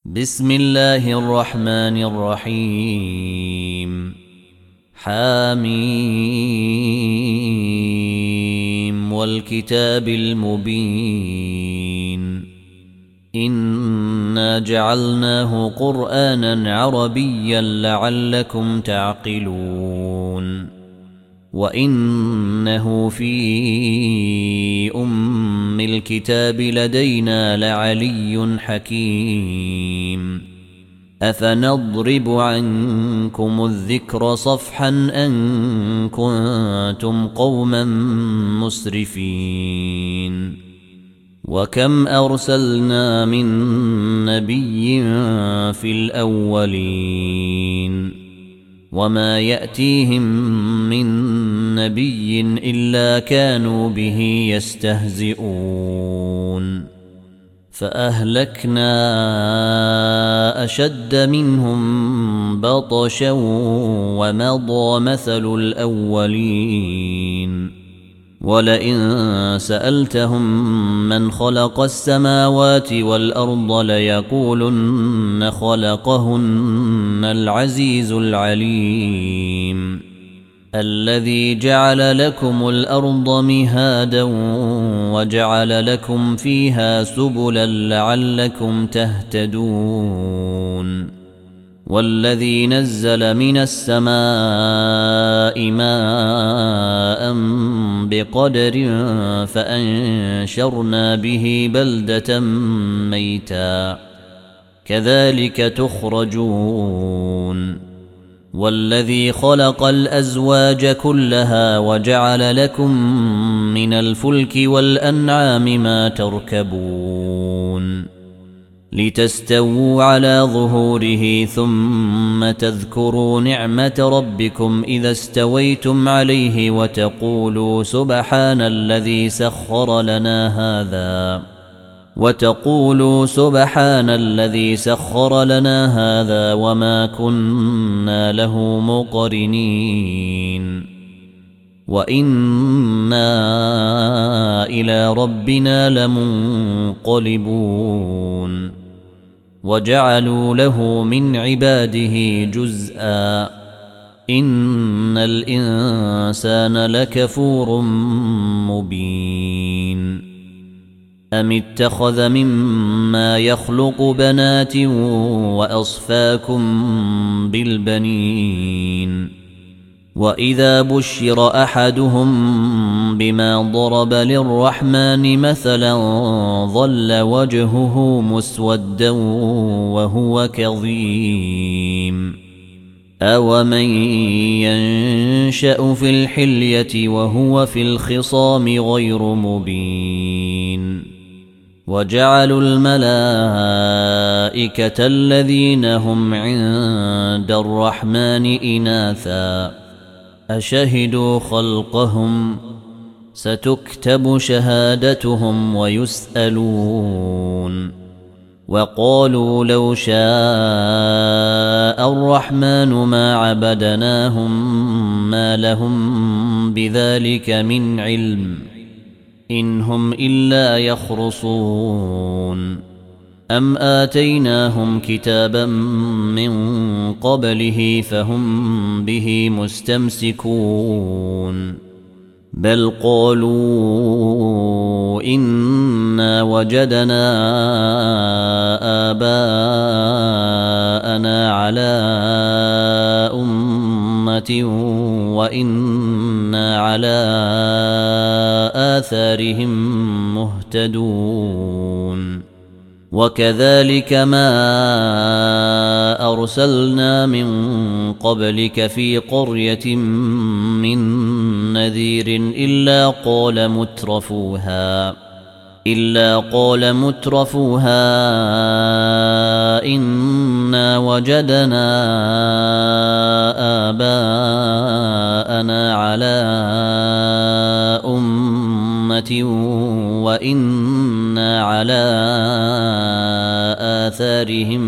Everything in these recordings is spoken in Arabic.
بسم الله الرحمن الرحيم. حاميم والكتاب المبين. إنا جعلناه قرآنا عربيا لعلكم تعقلون. وإنه في أم الكتاب لدينا لعلي حكيم. أفنضرب عنكم الذكر صفحا أن كنتم قوما مسرفين. وكم أرسلنا من نبي في الأولين وما يأتيهم من نبي إلا كانوا به يستهزئون. فأهلكنا أشد منهم بطشا ومضى مثل الأولين. ولئن سألتهم من خلق السماوات والأرض ليقولن خلقهن العزيز العليم. الذي جعل لكم الأرض مهادا وجعل لكم فيها سبلا لعلكم تهتدون. والذي نزل من السماء ماء بقدر فأنشرنا به بلدة ميتا كذلك تخرجون. والذي خلق الأزواج كلها وجعل لكم من الفلك والأنعام ما تركبون لتستووا على ظهوره ثم تذكروا نعمة ربكم إذا استويتم عليه وتقولوا سبحان الذي سخر لنا هذا وما كنا له مقرنين وإنا إلى ربنا لمنقلبون. وجعلوا له من عباده جزءا إن الإنسان لكفور مبين. أم اتخذ مما يخلق بنات وأصفاكم بالبنين. وإذا بشر أحدهم بما ضرب للرحمن مثلا ظل وجهه مسودا وهو كظيم. أومن ينشأ في الحلية وهو في الخصام غير مبين. وجعلوا الملائكة الذين هم عند الرحمن إناثا أشهدوا خلقهم ستكتب شهادتهم ويسألون. وقالوا لو شاء الرحمن ما عبدناهم ما لهم بذلك من علم إن هم إلا يخرصون. أم آتيناهم كتابا من قبله فهم به مستمسكون. بل قالوا إنا وجدنا آباءنا على أمة وإنا على آثارهم مهتدون. وكذلك ما أرسلنا من قبلك في قرية من نذير إلا قال مترفوها إنا وجدنا آباءنا على أمة وإنا على آثارهم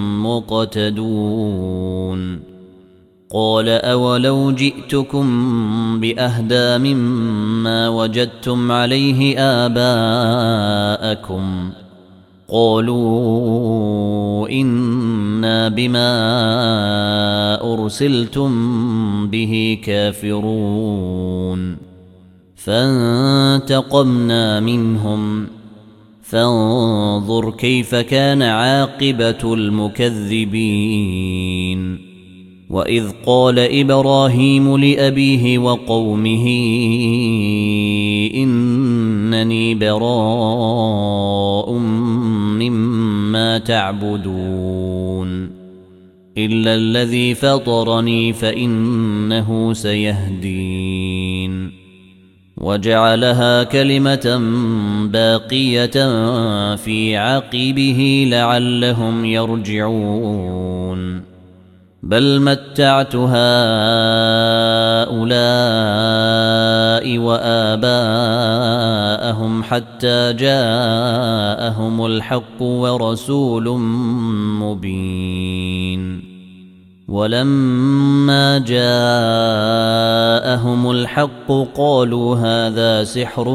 مقتدون. قال أولو جئتكم بأهدى مما وجدتم عليه آباءكم قالوا إن إنا بما أرسلتم به كافرون فانتقمنا منهم فانظر كيف كان عاقبة المكذبين وإذ قال إبراهيم لأبيه وقومه إنني براء مما تعبدون إلا الذي فطرني فإنه سيهدين وجعلها كلمة باقية في عقبه لعلهم يرجعون بل متعت هؤلاء وآباءهم حتى جاءهم الحق ورسول مبين ولما جاءهم الحق قالوا هذا سحر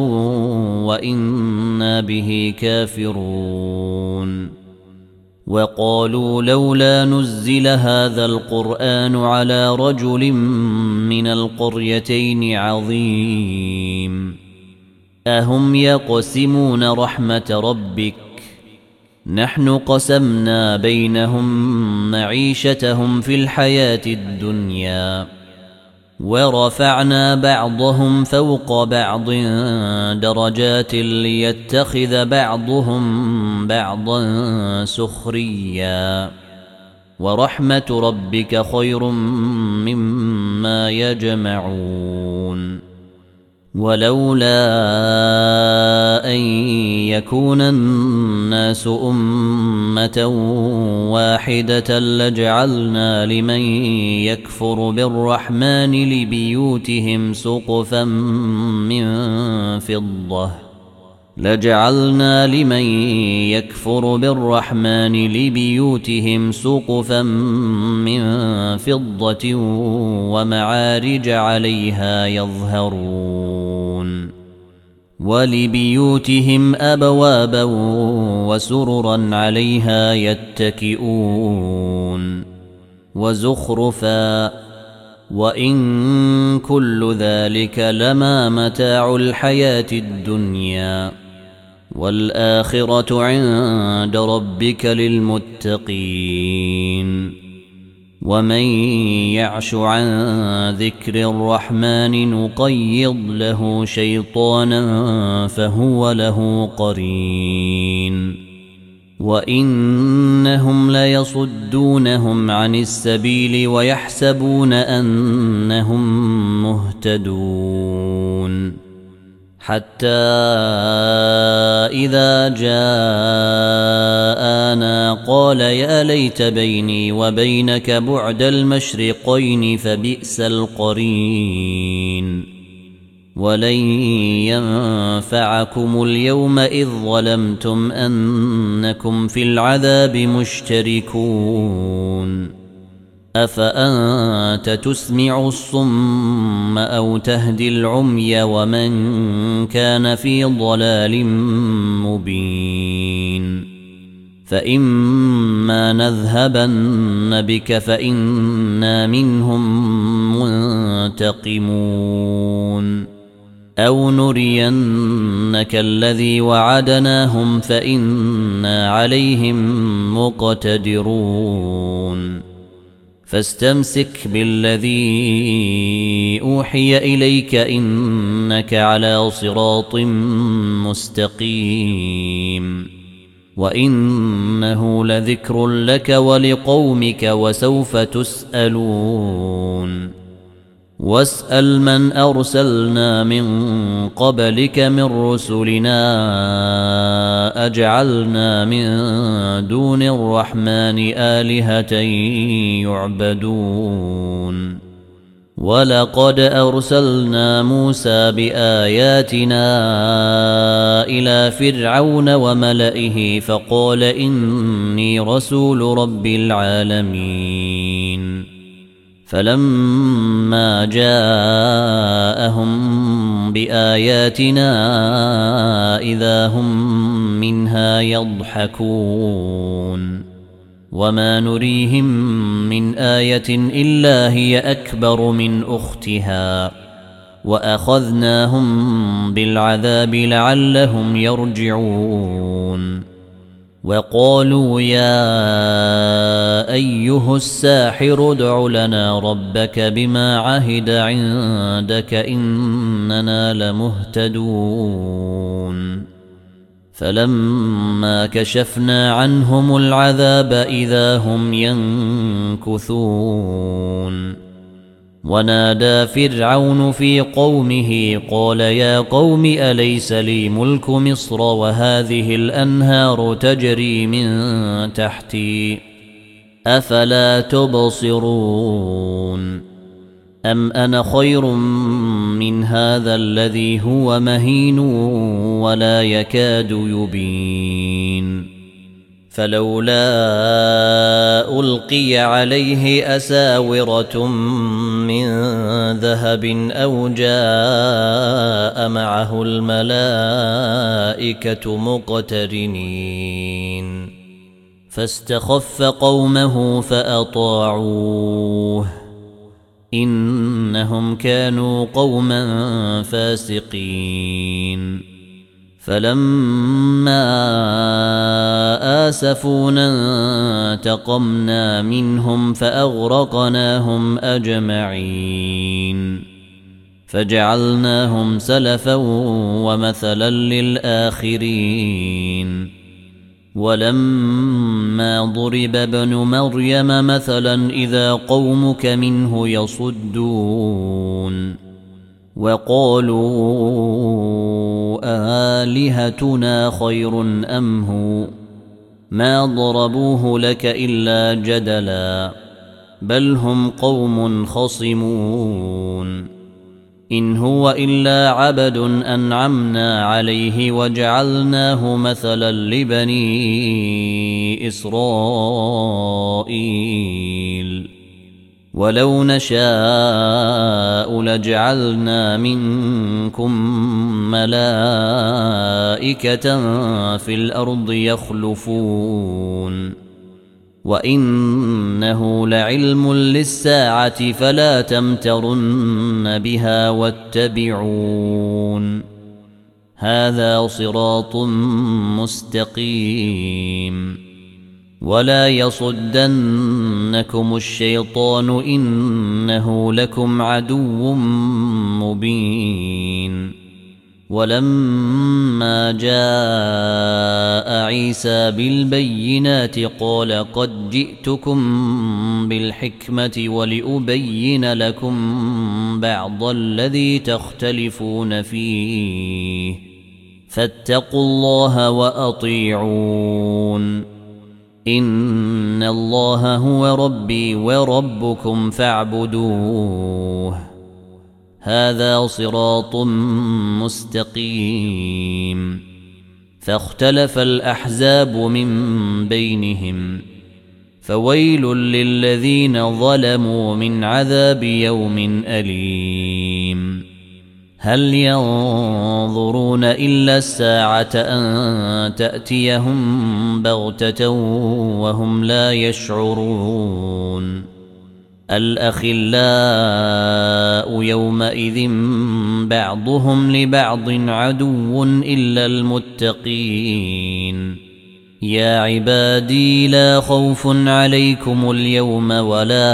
وإنا به كافرون وقالوا لولا نزل هذا القرآن على رجل من القريتين عظيم أهم يقسمون رحمة ربك نحن قسمنا بينهم معيشتهم في الحياة الدنيا ورفعنا بعضهم فوق بعض درجات ليتخذ بعضهم بعضا سخريا ورحمة ربك خير مما يجمعون ولولا أن يكون الناس أمة واحدة لجعلنا لمن يكفر بالرحمن لبيوتهم سقفا من فضة ومعارج عليها يظهرون ولبيوتهم أبوابا وسررا عليها يتكئون وزخرفا وإن كل ذلك لما متاع الحياة الدنيا والآخرة عند ربك للمتقين ومن يعش عن ذكر الرحمن نقيض له شيطانا فهو له قرين وإنهم ليصدونهم عن السبيل ويحسبون أنهم مهتدون حتى إذا جاءنا قال يا ليت بيني وبينك بعد المشرقين فبئس القرين ولن ينفعكم اليوم إذ ظلمتم أنكم في العذاب مشتركون أفأنت تسمع الصم أو تهدي العمي ومن كان في ضلال مبين فإما نذهبن بك فإنا منهم منتقمون أو نرينك الذي وعدناهم فإنا عليهم مقتدرون فاستمسك بالذي أوحي إليك إنك على صراط مستقيم وإنه لذكر لك ولقومك وسوف تسألون واسأل من أرسلنا من قبلك من رسلنا أجعلنا من دون الرحمن آلهة يعبدون ولقد أرسلنا موسى بآياتنا إلى فرعون وملئه فقال إني رسول رب العالمين فلما جاءهم بآياتنا إذا هم منها يضحكون وما نريهم من آية إلا هي أكبر من أختها وأخذناهم بالعذاب لعلهم يرجعون وقالوا يا أيها الساحر ادع لنا ربك بما عهد عندك إننا لمهتدون فلما كشفنا عنهم العذاب إذا هم ينكثون ونادى فرعون في قومه قال يا قوم أليس لي ملك مصر وهذه الأنهار تجري من تحتي أفلا تبصرون أم أنا خير من هذا الذي هو مهين ولا يكاد يبين فلولا ألقي عليه أساورة من ذهب أو جاء معه الملائكة مقترنين فاستخف قومه فأطاعوه إنهم كانوا قوما فاسقين فلما آسفونا انتقمنا منهم فأغرقناهم أجمعين فجعلناهم سلفا ومثلا للآخرين ولما ضرب ابن مريم مثلا إذا قومك منه يصدون وقالوا آلهتنا خير أم هو ما ضربوه لك إلا جدلا بل هم قوم خصمون إن هو إلا عبد أنعمنا عليه وجعلناه مثلا لبني إسرائيل ولو نشاء لجعلنا منكم ملائكة في الأرض يخلفون وإنه لعلم للساعة فلا تمترن بها واتبعون هذا صراط مستقيم ولا يصدنكم الشيطان إنه لكم عدو مبين ولما جاء عيسى بالبينات قال قد جئتكم بالحكمة ولأبين لكم بعض الذي تختلفون فيه فاتقوا الله وأطيعون إن الله هو ربي وربكم فاعبدوه هذا صراط مستقيم فاختلف الأحزاب من بينهم فويل للذين ظلموا من عذاب يوم أليم هل ينظرون إلا الساعة أن تأتيهم بغتة وهم لا يشعرون الأخلاء يومئذ بعضهم لبعض عدو إلا المتقين يا عبادي لا خوف عليكم اليوم ولا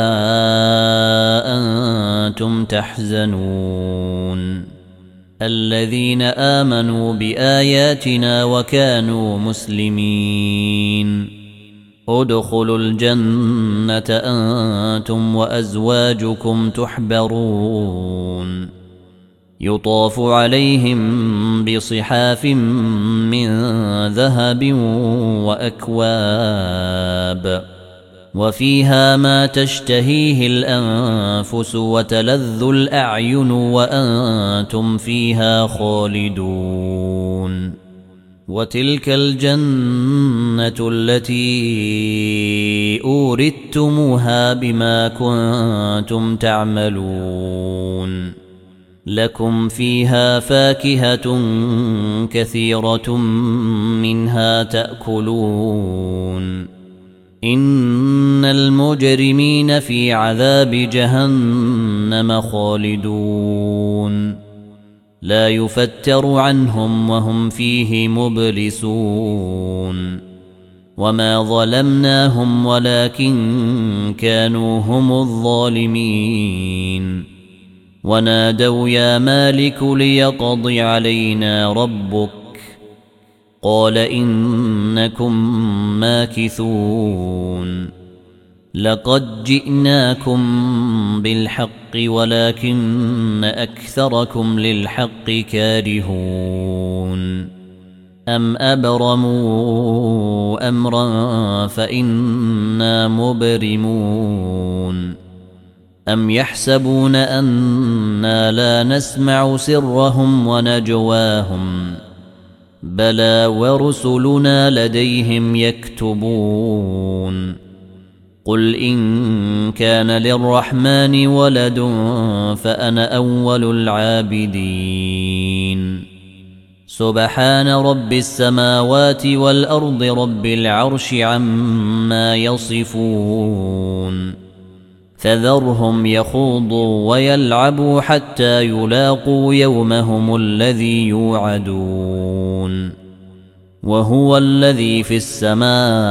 أنتم تحزنون الذين آمنوا بآياتنا وكانوا مسلمين ادخلوا الجنة أنتم وأزواجكم تحبرون يطاف عليهم بصحاف من ذهب وأكواب وفيها ما تشتهيه الأنفس وتلذ الأعين وأنتم فيها خالدون وتلك الجنة التي أورثتموها بما كنتم تعملون لكم فيها فاكهة كثيرة منها تأكلون إن المجرمين في عذاب جهنم خالدون لا يفتر عنهم وهم فيه مبلسون وما ظلمناهم ولكن كانوا هم الظالمين ونادوا يا مالك ليقض علينا ربك قال إنكم ماكثون لقد جئناكم بالحق ولكن أكثركم للحق كارهون أم أبرموا أمرا فإنا مبرمون أم يحسبون أنا لا نسمع سرهم ونجواهم بلى ورسلنا لديهم يكتبون قل إن كان للرحمن ولد فأنا أول العابدين سبحان رب السماوات والأرض رب العرش عما يصفون فذرهم يخوضوا ويلعبوا حتى يلاقوا يومهم الذي يوعدون وهو الذي في السماء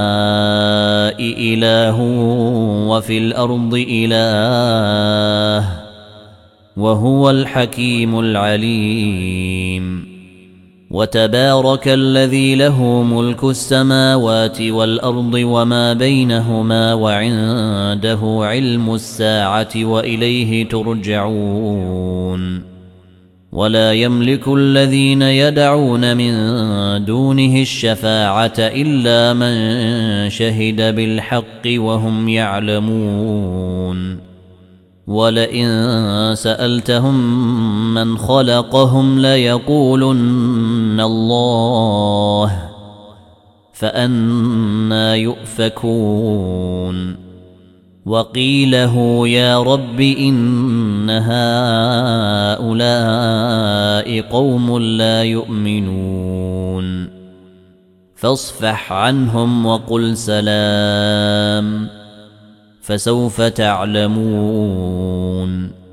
إله وفي الأرض إله وهو الحكيم العليم وتبارك الذي له ملك السماوات والأرض وما بينهما وعنده علم الساعة وإليه ترجعون ولا يملك الذين يدعون من دونه الشفاعة إلا من شهد بالحق وهم يعلمون ولئن سألتهم من خلقهم ليقولن الله فأنى يؤفكون وقيله يا رب إن هؤلاء قوم لا يؤمنون فاصفح عنهم وقل سلام فسوف تعلمون